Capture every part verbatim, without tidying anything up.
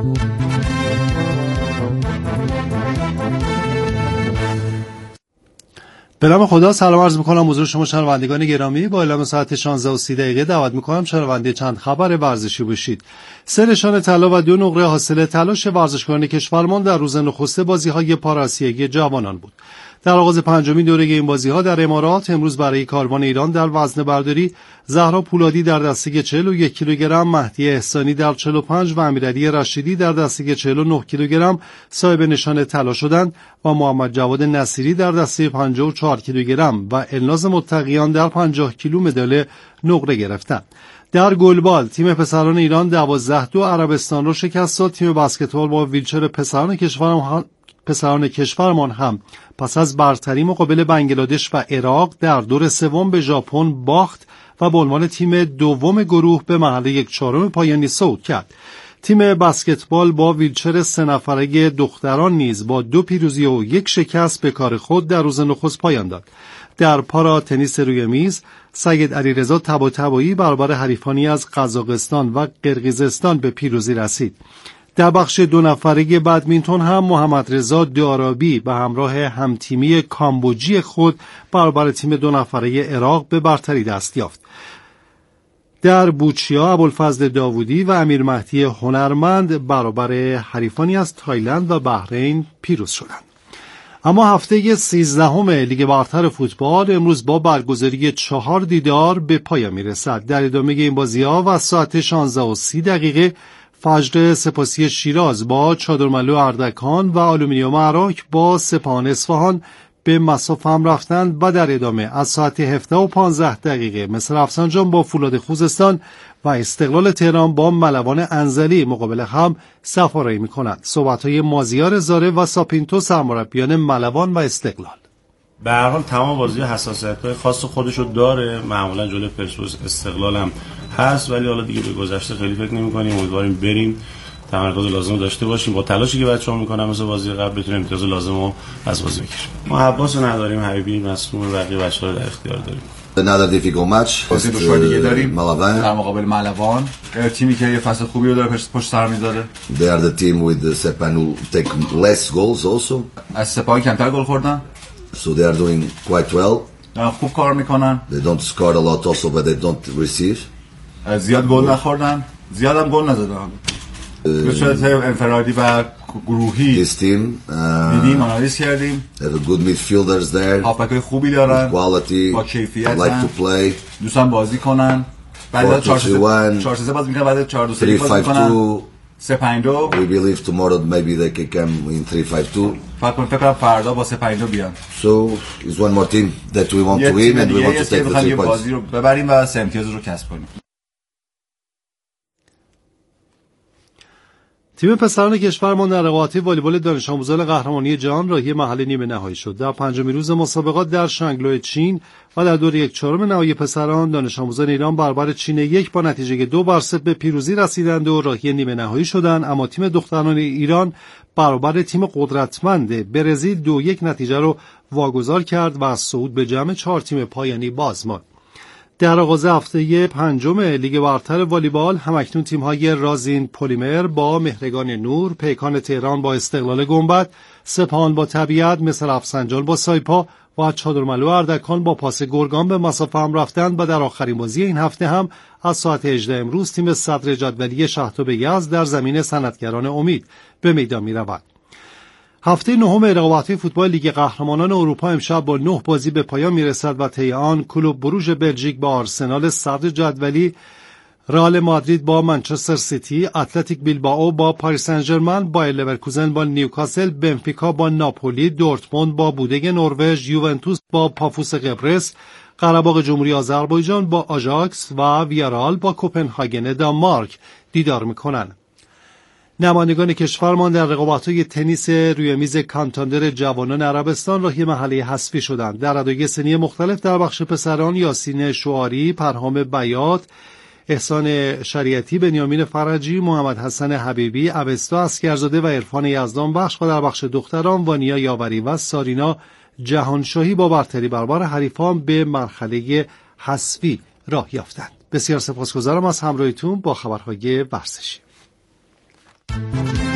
به نام خدا سلام عرض می‌کنم حضور شما شنوندگان گرامی. با اعلام ساعت شانزده و سی دقیقه دعوت می‌کنم شنونده چند خبر ورزشی بشید. سه نشان طلا و دو نقره حاصل تلاش ورزشکاران کشورمان در روز نخست بازی‌های پاراسیایی جوانان بود. در آغاز پنجمین دوره این بازی‌ها در امارات امروز برای کاروان ایران در وزنه‌برداری زهرا پولادی در دسته چهل و یک کیلوگرم، مهدی احسانی در چهل و پنج و امیرعلی رشیدی در دسته چهل و نه کیلوگرم صاحب نشان طلا شدند و محمد جواد نصیری در دسته پنجاه و چهار کیلوگرم و الناز متقیان در پنجاه کیلو مدال نقره گرفتند. در گلبال تیم پسران ایران دوازده دو عربستان را شکست داد. تیم بسکتبال با ویلچر پسران کشورمان پسران کشورمان هم پس از برتری مقابل بنگلادش و عراق در دور سوم به ژاپن باخت و به عنوان تیم دوم گروه به مرحله یک چهارم پایانی صعود کرد. تیم بسکتبال با ویلچر سه نفره دختران نیز با دو پیروزی و یک شکست به کار خود در روز نخست پایان داد. در پارا تنیس روی میز سید علیرضا طباطبایی برابر حریفانی از قزاقستان و قرقیزستان به پیروزی رسید. در بخش دو نفره بدمینتون هم محمد رضا دارابی به همراه همتیمی کامبوجی خود برابر تیم دو نفره عراق به برتری دست یافت. در بوچیا ابوالفضل داوودی و امیر مهدی هنرمند برابر حریفانی از تایلند و بحرین پیروز شدند. اما هفته سیزدهم لیگ برتر فوتبال امروز با برگزاری چهار دیدار به پایان میرسد. در ادامه این بازی‌ها و ساعت شانزده و سی دقیقه فجر سپاسی شیراز با چادرملو اردکان و آلومینیوم عراق با سپاهان اصفهان به مصاف هم رفتند و در ادامه از ساعت هفده و پانزده دقیقه مصر رفسنجان با فولاد خوزستان و استقلال تهران با ملوان انزلی مقابل هم سفارایی می کنند. صحبت‌های مازیار زاره و ساپینتو سرمربیان ملوان و استقلال. به هر حال تمام بازی‌ها حساسیت‌های خاص خودشو داره، معمولا جلوی پرسپولیس استقلال هم هست، ولی حالا دیگه به گذشته خیلی فکر نمی‌کنیم. امیدواریم بریم تمرکز لازم داشته باشیم، با تلاشی که بچه‌ها می‌کنن مثل بازی قبل بتونیم امتیاز لازم رو از بازی بگیریم. ما حباسو نداریم، حبیبی مصدوم، بقیه بچه‌ها در اختیار داریم. Another difficult match. بازی دشوار دیگه داریم ملوان در مقابل ملوان، تیمی که یه فصل خوبی رو داره پشت سر می‌ذاره. They are the team with the Sepan who take less goals also. از سپاهان کمتر گل خوردن. So they are doing quite well. خوب کار میکنن. They don't score a lot also but they don't receive. زیاد گل نخوردن، زیاد هم گل نزدن. به صورت انفرادی و گروهی This team دیدیم، آنالیز کردیم. They have a good midfielders there. هافبک‌های خوبی دارن. Quality. با کیفیت. Like to play. دوستان بازی کنن. بعد از چهار سه باز میکنن، بعد از چهار دو سه باز میکنن. سه پنج دو. We believe tomorrow maybe they can come in three five two. فکر کنم فکر کنم فردا با سه پنج دو بیان. So it's one more team that we want to win and we want to take the three points. بازی رو ببریم و سه امتیاز رو کسب کنیم. تیم پسران کشورمان در رقابت والیبال دانش آموزان قهرمانی جهان راهی مرحله نیمه نهایی شد. در پنجمین روز مسابقات در شانگلو چین و در دور یک چهارم نهایی پسران دانش آموزان ایران برابر چین یک با نتیجه دو بر صفر به پیروزی رسیدند و راهی نیمه نهایی شدند، اما تیم دختران ایران برابر تیم قدرتمند برزیل دو یک نتیجه رو واگذار کرد و از صعود به جمع چهار تیم پایانی باز ماند. در آغاز هفته پنجم لیگ برتر والیبال همکنون تیم‌های رازین پلیمر با مهرگان نور، پیکان تهران با استقلال گنبد، سپاهان با طبیعت، مصر رفسنجان با سایپا و چادرملو اردکان با پاس گرگان به مسافه هم رفتند و در آخرین بازی این هفته هم از ساعت هجده امروز تیم صدر جدولی شهرتاب یزد در زمین صنعتگران امید به میدان می‌رود. هفته نهم رقابت‌های فوتبال لیگ قهرمانان اروپا امشب با نه بازی به پایان میرسد و طی آن کلوب بروژ بلژیک با آرسنال صدر جدولی، رئال مادرید با منچستر سیتی، اتلتیک بیلبائو با پاریس سن ژرمن، بایر لورکوزن با نیوکاسل، بنفیکا با ناپولی، دورتموند با بودگ نروژ، یوونتوس با پافوس قبرس، قره‌باغ جمهوری آذربایجان با آژاکس و ویارال با کوپنهاگن دانمارک دیدار می‌کنند. نمایندگان کشورمان در رقابت‌های تنیس روی میز کانتاندر جوانان عربستان راهی مرحله حذفی شدند. در ردای سنی مختلف در بخش پسران یاسین شعاری، پرهام بیات، احسان شریعتی، بنیامین فرجی، محمد حسن حبیبی، اوستا اسکرزاده و عرفان یزدان بخش و در بخش دختران وانیا یاوری و سارینا جهانشاهی با برتری برابر حریفان به مرحله حذفی راه یافتند. بسیار سپاسگزارم از همراهیتون با خبرهای ورزشی.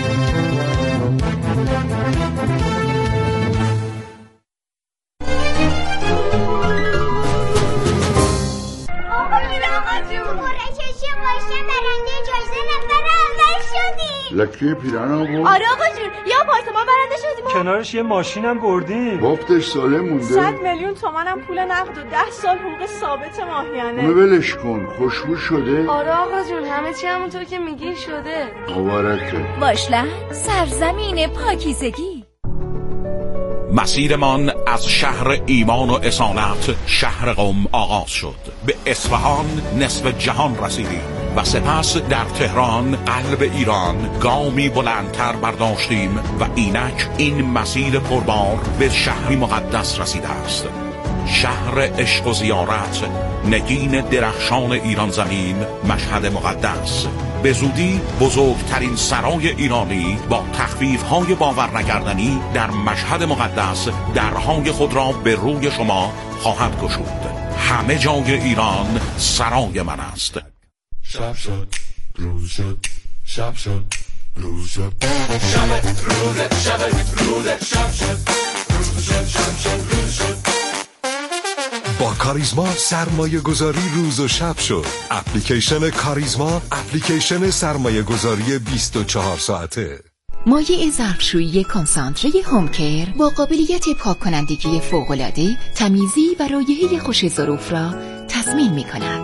لکه پیرن آورد؟ آره آقا جون، یه آپارتمان برنده شدیم. کنارش یه ماشینم بردیم. بافتش سالم مونده. صد میلیون تومنم پول نقد و ده سال حقوق ثابت ماهیانه. اونو ولش کن، خوشبو شده؟ آره آقا جون، همه چی همونطور که میگی شده. مبارکه. واشلند، سرزمین پاکیزگی. مسیرمان از شهر ایمان و اصالت شهر قم آغاز شد. به اصفهان نصف جهان رسیدیم و سپس در تهران قلب ایران گامی بلندتر برداشتیم و اینک این مسیر پربار به شهری مقدس رسیده است. شهر عشق و زیارت، نگین درخشان ایران زمین، مشهد مقدس. به زودی بزرگترین سرای ایرانی با تخفیف‌های باور نکردنی در مشهد مقدس درهای خود را به روی شما خواهد گشود. همه جای ایران سرای من است. شب شد، روز شد، شب شد، روز شد، شب روز، شب روز، شب شد، روز شد، شب شد، روز شد. با کاریزما سرمایه گذاری روز و شب شد. اپلیکیشن کاریزما، اپلیکیشن سرمایه گذاری بیست و چهار ساعته. مایع ظرفشویی کنسانتره هومکر با قابلیت پاک کنندگی فوق‌العاده، تمیزی و رایحه خوش ظروف را تضمین می کند.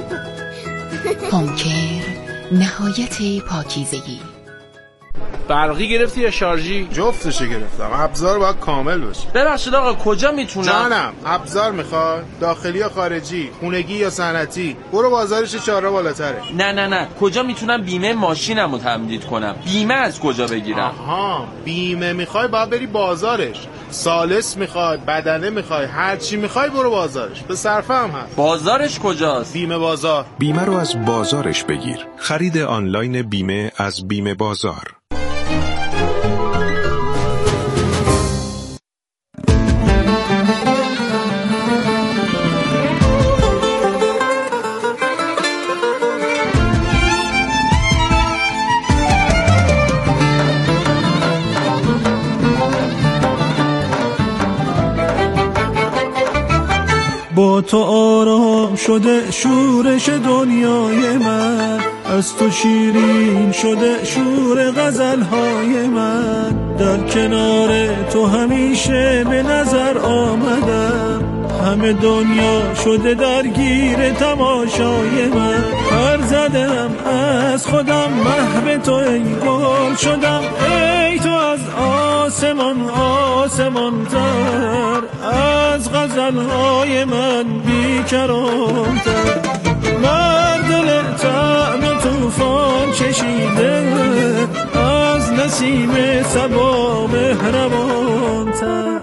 هومکر، نهایت پاکیزگی. برقی گرفتی یا شارژی؟ جفتشو گرفتم. ابزار باید کامل باشه. ببخشید آقا کجا میتونم؟ جانم، ابزار میخوای؟ داخلی یا خارجی؟ خونگی یا صنعتی؟ برو بازارش چهار راه بالاتره. نه نه نه، کجا میتونم بیمه ماشینمو تمدید کنم؟ بیمه از کجا بگیرم؟ آها، بیمه میخوای باید بری بازارش. سالس میخوای، بدنه میخوای، هر چی میخوای برو بازارش. به صرفه هم هست. بازارش کجاست؟ بیمه بازار. بیمه رو از بازارش بگیر. خرید آنلاین بیمه از بیمه بازار. با تو آرام شده شورش دنیای من، از تو شیرین شده شور غزلهای من. در کنار تو همیشه به نظر آمدم، همه دنیا شده درگیر تماشای من. پر زدم از خودم محو تو ای گل شدم، ای تو از آسمان آسمان تر، از غزلهای من بیکران تر. مردل طعم توفان چشیده، از نسیم صبا مهربان تر.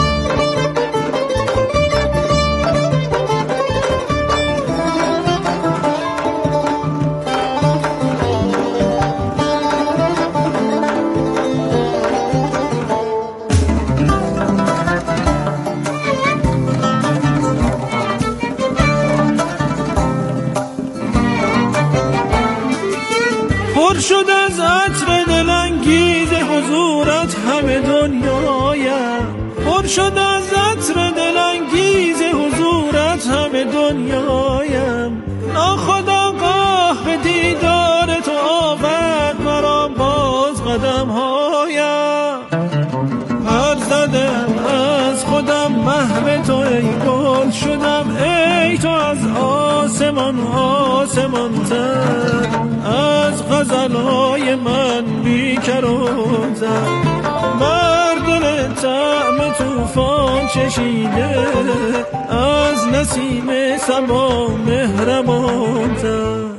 پر شد از عطر دلانگیز حضورت همه دنیایم، پر شد از عطر دلانگیز حضورت همه دنیایم. ناخودآگاه به دیدار تو آورد مرا باز قدمهایم. پر زدم از خودم محو تو ای گل شدم، ای تو از آسمان آسمان تر، از غزلهای من بیکران تر. مردل طعم توفان چشیده، از نسیم صبا مهربان تر.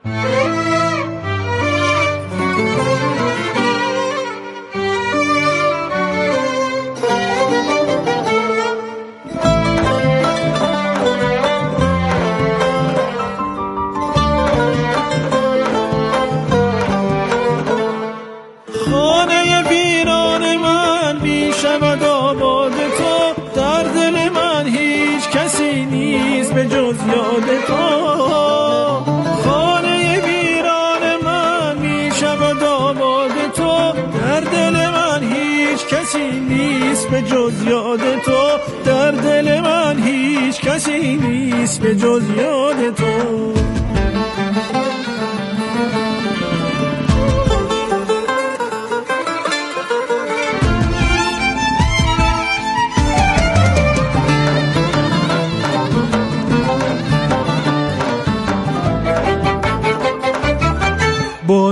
خانه ویران من بی شود آباد تو، در دل من هیچ کسی نیست به جز یاد تو. خانه ویران من بی شود آباد تو، در دل من هیچ کسی نیست به جز یاد تو. در دل من هیچ کسی نیست به جز یاد تو.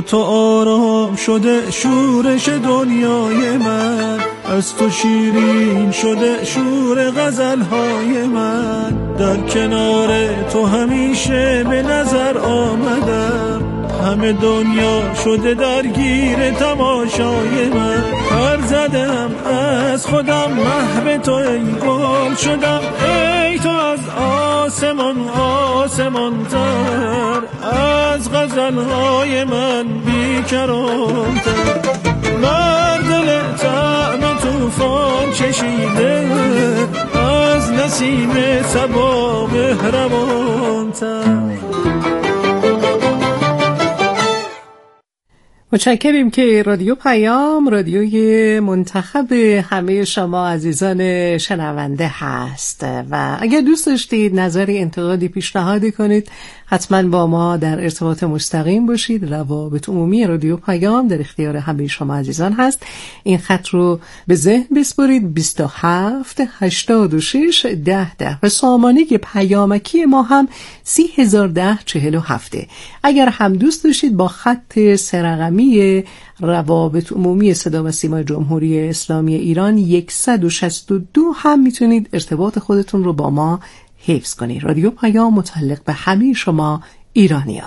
تو آرام شده شورش دنیای من، از تو شیرین شده شور غزلهای من. در کنار تو همیشه به نظر آمدم، همه دنیا شده درگیر تماشای من. پر زدم از خودم محو تو ای گل شدم، ای تو از آسمان آسمان تر، از غزلهای من بیکرانتر. بر دل طعم توفان چشیده، از نسیم صبا مهربانتر. متشکریم که رادیو پیام رادیوی منتخب همه شما عزیزان شنونده هست و اگر دوست داشتید نظری انتقادی پیشنهادی کنید حتما با ما در ارتباط مستقیم باشید. روابط عمومی رادیو پیام در اختیار همه شما عزیزان هست. این خط رو به ذهن بسپارید: بیست و هفت هشتاد و شش ده ده و سامانه پیامکی ما هم سی هزار ده چهل و هفت. اگر هم دوست داشتید با خط سرقمی روابط عمومی صدا و سیما جمهوری اسلامی ایران صد و شصت و دو هم میتونید ارتباط خودتون رو با ما حفظ کنید. رادیو پیام متعلق به همه شما ایرانیان.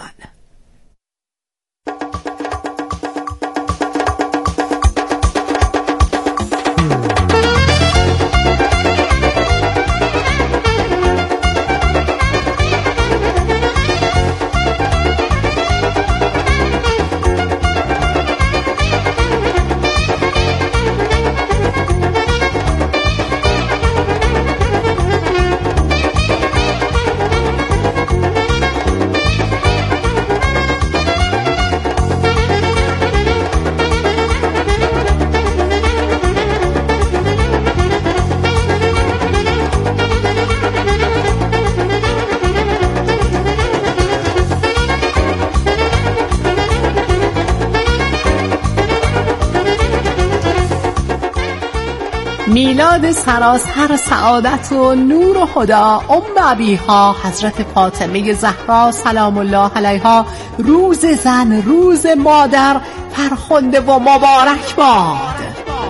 میلاد سراسر سعادت و نور و هدا ام ابیها حضرت فاطمه زهرا سلام الله علیها، روز زن، روز مادر فرخنده و مبارک باد.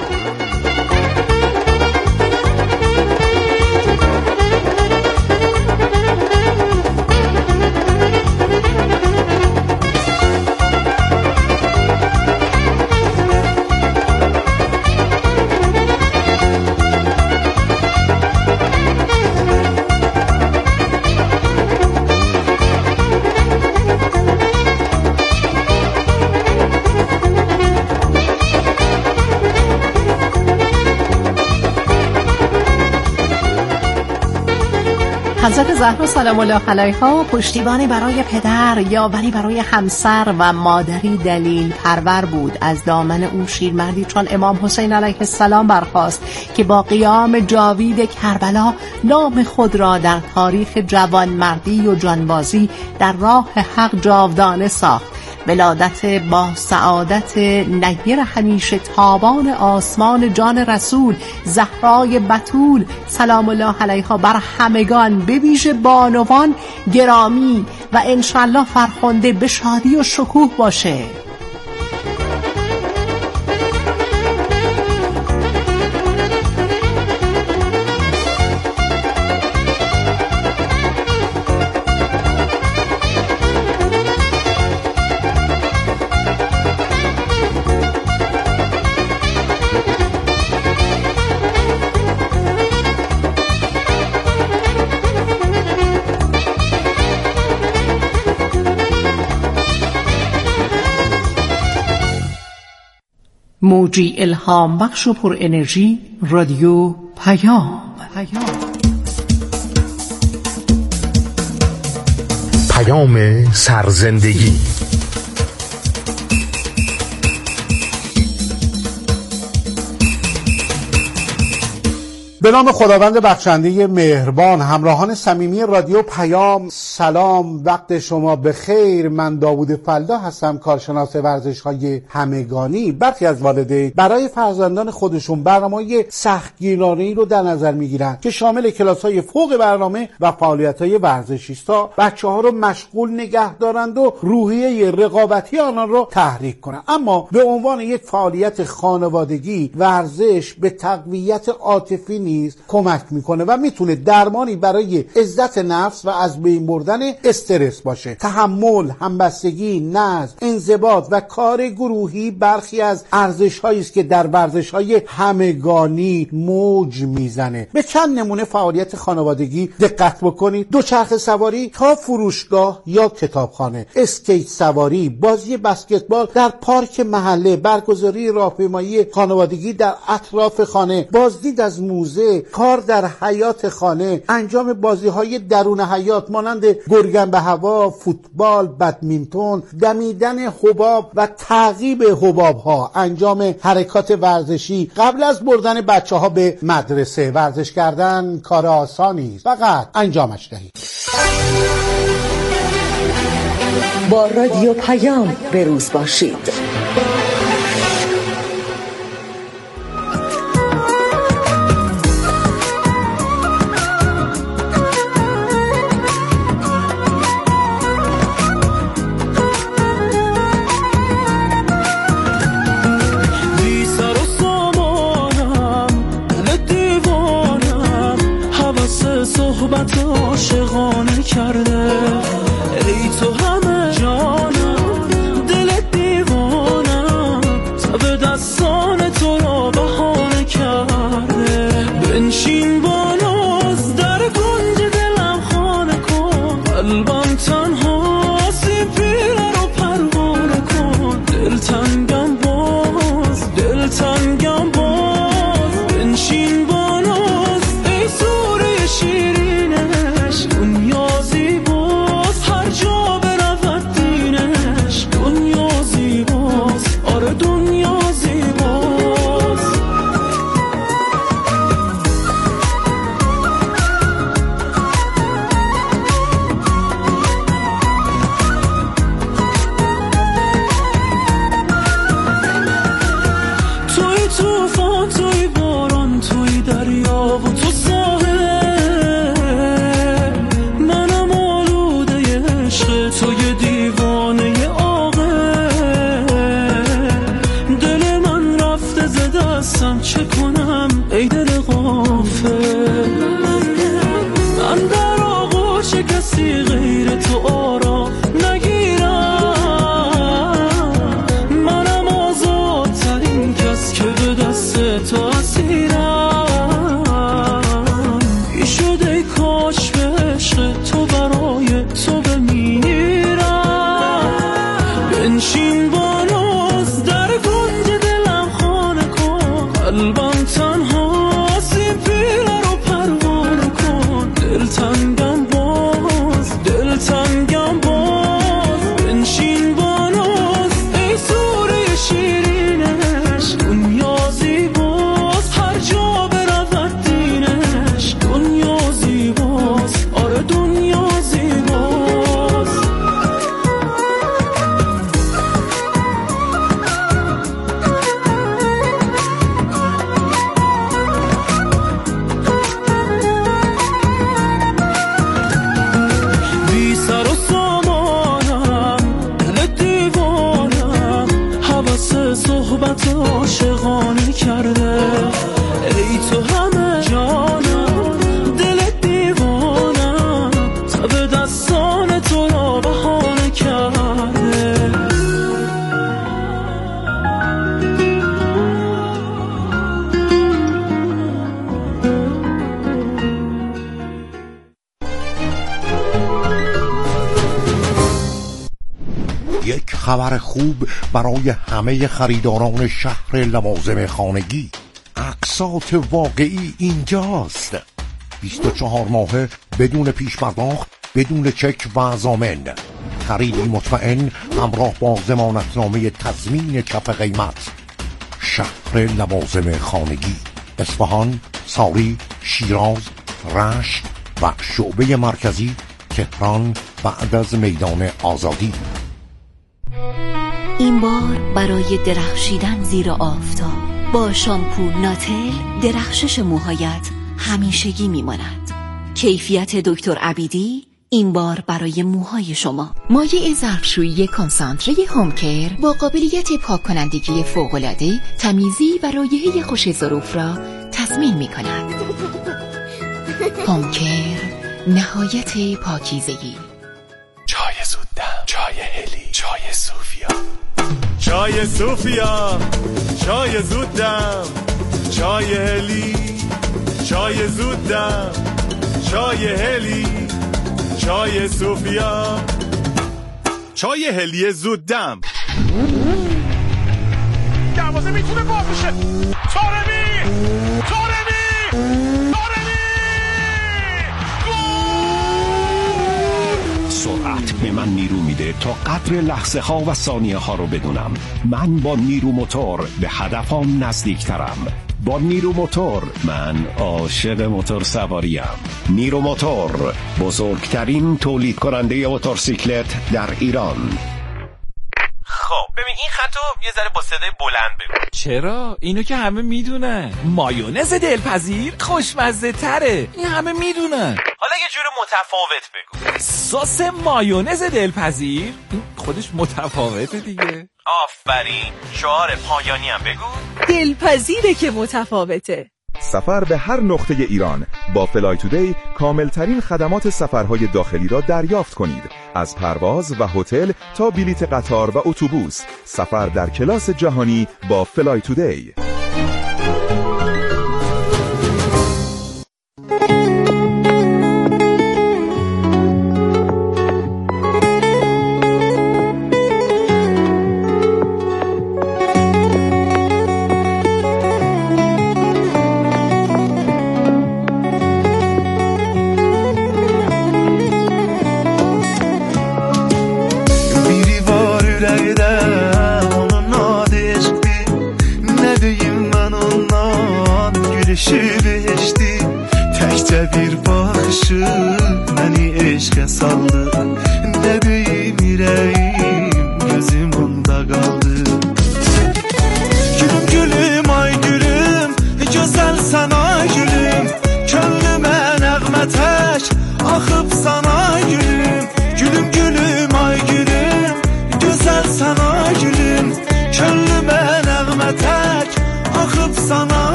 حضرت زهرا سلام الله علیها پشتیبانی برای پدر، یاوری برای همسر و مادری دلیل پرور بود. از دامن او شیرمردی چون امام حسین علیه السلام برخاست که با قیام جاوید کربلا نام خود را در تاریخ جوانمردی و جانبازی در راه حق جاودانه ساخت. ولادت با سعادت نیر همیشه تابان آسمان جان رسول زهرای بتول سلام الله علیها بر همگان به ویژه بانوان گرامی و انشالله فرخنده به شادی و شکوه باشه. موجی الهام بخش و پر انرژی رادیو پیام. پیام سرزندگی. به نام خداوند بخشنده مهربان، همراهان صمیمی رادیو پیام، سلام، وقت شما بخیر. من داوود فلدا هستم، کارشناس ورزش‌های همگانی. برخی از والدین برای فرزندان خودشون برنامه‌های سختگیرانه‌ای رو در نظر می‌گیرن که شامل کلاس‌های فوق برنامه و فعالیت‌های ورزشی است تا بچه‌ها رو مشغول نگه دارند و روحیه رقابتی آنان رو تحریک کنند. اما به عنوان یک فعالیت خانوادگی، ورزش به تقویت عاطفی نیز کمک میکنه و میتونه درمانی برای عزت نفس و از بین بردن استرس باشه. تحمل، همبستگی، نظم، انضباط و کار گروهی برخی از ارزش‌هایی است که در ورزش‌های همگانی موج میزنه. به چند نمونه فعالیت خانوادگی دقت بکنید: دوچرخه سواری تا فروشگاه یا کتابخانه، اسکیت سواری، بازی بسکتبال در پارک محله، برگزاری راهپیمایی خانوادگی در اطراف خانه، بازدید از موزه، کار در حیات خانه، انجام بازی‌های درون حیات مانند گرگن به هوا، فوتبال، بدمینتون، دمیدن حباب و تعقیب حباب‌ها، انجام حرکات ورزشی قبل از بردن بچه‌ها به مدرسه. ورزش کردن کار آسانی است، فقط انجامش دهید. با رادیو پیام به روز باشید. صحبت عاشقانه کرده، ای تو همه جانم، دل دیوانم، تب دستان تو را بهانه کرده. بنشین با ناز در گنج دلم خانه کن، قلبم تنها سیم پیره رو پروانه کن. دل تنگم باز، دل تنگم باز، بنشین با ناز ای سوره شیرینش. دنیا زیباست هر جا برود دینش، دنیا زیباست، آره دنیا زیباست. توی توفان، توی باران، توی دریا و تو ساحل، منم آلوده عشق، توی دیوانه عاقل. دل من رفته ز دستم، چه کنم ای دل غافل. من در آغوش کسی غیر تو آرام نگیرم، منم آزادترین کس که به دست تو اسیرم. ای شده ای کاش به عشق تو برای تو بمیرم. بنشین با ناز در گنج دلم خانه کن، قلبم تنها سیم پیره رو پروانه کن. دل تنگم باز، دل تنگم باز، بنشین با ناز ای سوره شیرینش. دنیا زیباست هر جا برود دینش، دنیا زیباست، آره دنیا زیباست. بی سر و سامانم، دل دیوانم، حوث صحبت عاشقانه کرده، ای تو همه جانم، دل دیوانم، تب دستان تو را بهانه کرده. یک خبر خوب برای همه خریداران شهر لوازم خانگی. اقساط واقعی اینجاست. بیست و چهار ماهه بدون پیش پرداخت، بدون چک و ضامن. خریدی مطمئن همراه با ضمانتنامه تضمین کف قیمت. شهر لوازم خانگی، اصفهان، ساری، شیراز، رشت و شعبه مرکزی تهران بعد از میدان آزادی. این بار برای درخشیدن زیر آفتاب با شامپو ناتل درخشش موهایت همیشگی میماند. کیفیت دکتر عبیدی این بار برای موهای شما. مایع ظرفشویی کنسانتره هومکر با قابلیت پاک کنندگی فوق‌العاده، تمیزی و رایحه خوش ظروف را تضمین می‌کند. هومکر، نهایت پاکیزگی. چای زودم، چای هلی، چای صوفیا. چای صوفیا، چای زودم، چای هلی، چای زودم، چای هلی، چای صوفیا، چای هلی زودم. دروازه میتونه باز بشه. طارمی، طارمی، طارمی، گل! سرعت به من نیرو میده تا قدر لحظه ها و ثانیه ها رو بدونم. من با نیرو موتور به هدفم نزدیکترم. با نیرو موتور من عاشق موتور سواریم. نیرو موتور، بزرگترین تولید کننده موتورسیکلت در ایران. خب ببین این خطو یه ذره با صدای بلند بگو. چرا؟ اینو که همه میدونن. مایونز دلپذیر خوشمزه تره. این همه میدونن. حالا یه جور متفاوت بگو. سس مایونز دلپذیر این خودش متفاوته دیگه. آفرین، شعار پایانی هم بگو. دلپذیره که متفاوته. سفر به هر نقطه ایران با فلای تودی کاملترین خدمات سفرهای داخلی را دریافت کنید. از پرواز و هتل تا بلیت قطار و اتوبوس، سفر در کلاس جهانی با فلای تودی.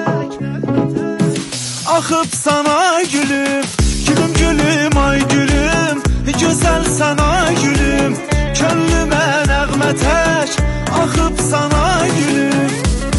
Akıp sana gülüm, gülüm gülüm ay gülüm. sana gülüm, gönlüme nəğmə tək axıb sana gülüm.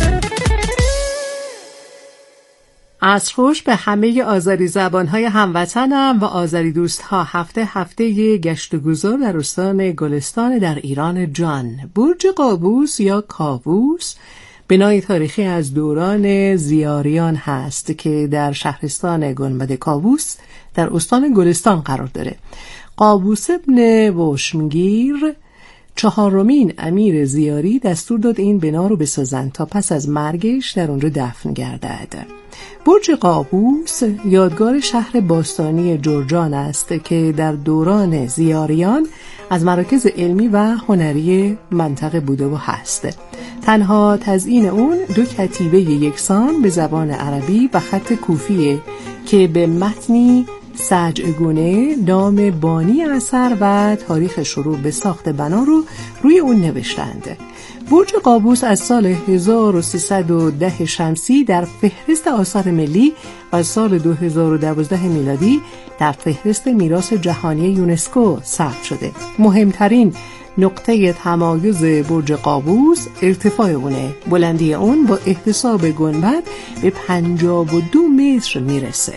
عصرخوش به همه آذری زبانهای هموطنم و آذری دوستها. هفته هفته گشت و گذار در استان گلستان در ایران جان. برج قابوس یا کاووس بنای تاریخی از دوران زیاریان هست که در شهرستان گنبد کاووس در استان گلستان قرار داره. قابوس ابن وشمگیر چهارمین امیر زیاری دستور داد این بنا رو بسازند تا پس از مرگش در اونجا دفن گردد. برج قابوس یادگار شهر باستانی جرجان است که در دوران زیاریان از مراکز علمی و هنری منطقه بوده و هست. تنها تزیین اون دو کتیبه یکسان به زبان عربی و خط کوفیه که به متنی سجعگونه نام بانی اثر و تاریخ شروع به ساخت بنا رو روی اون نوشتند. برج قابوس از سال هزار و سیصد و ده شمسی در فهرست آثار ملی و از سال دو هزار و دوازده میلادی در فهرست میراث جهانی یونسکو ثبت شده. مهمترین نقطه تمایز برج قابوس ارتفاع اونه. بلندی اون با احتساب گنبد به پنجاه و دو متر میرسه.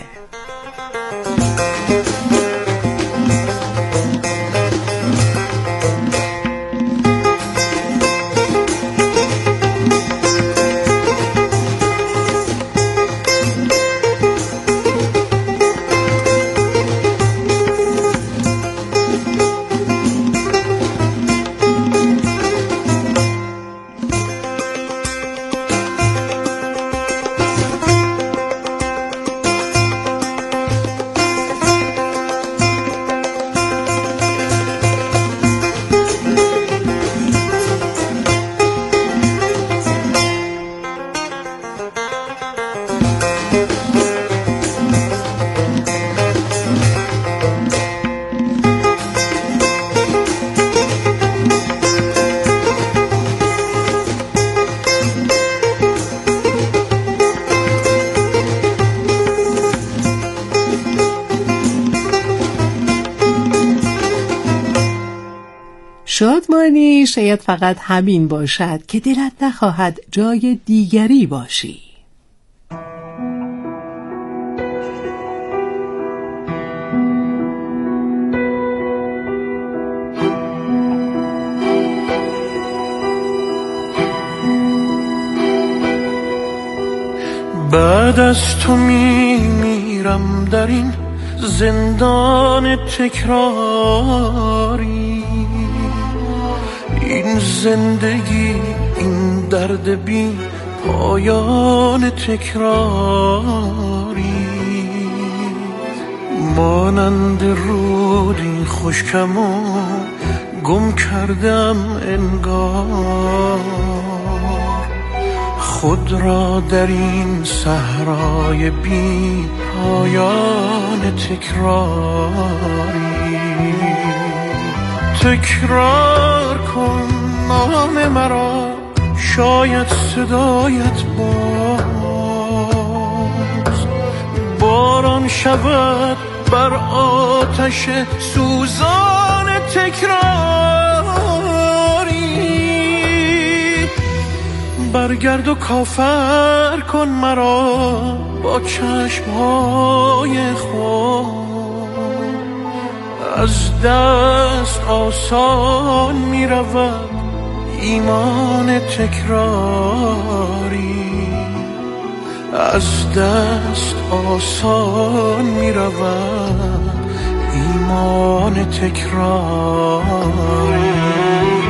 شادمانی شاید فقط همین باشد که دلت نخواهد جای دیگری باشی. بعد از تو می میرم در این زندان تکراری، این زندگی این درد بی پایان تکراری، مانند رودی خشکم و گم کردم انگار، خود را در این صحرای بی پایان تکراری. تکرار کن نام مرا، شاید صدایت باز باران شود بر آتش سوزان تکراری. برگرد و کافر کن مرا با چشمهای خود، از دست آسان می رود ایمان تکراری، از دست آسان می رود ایمان تکراری.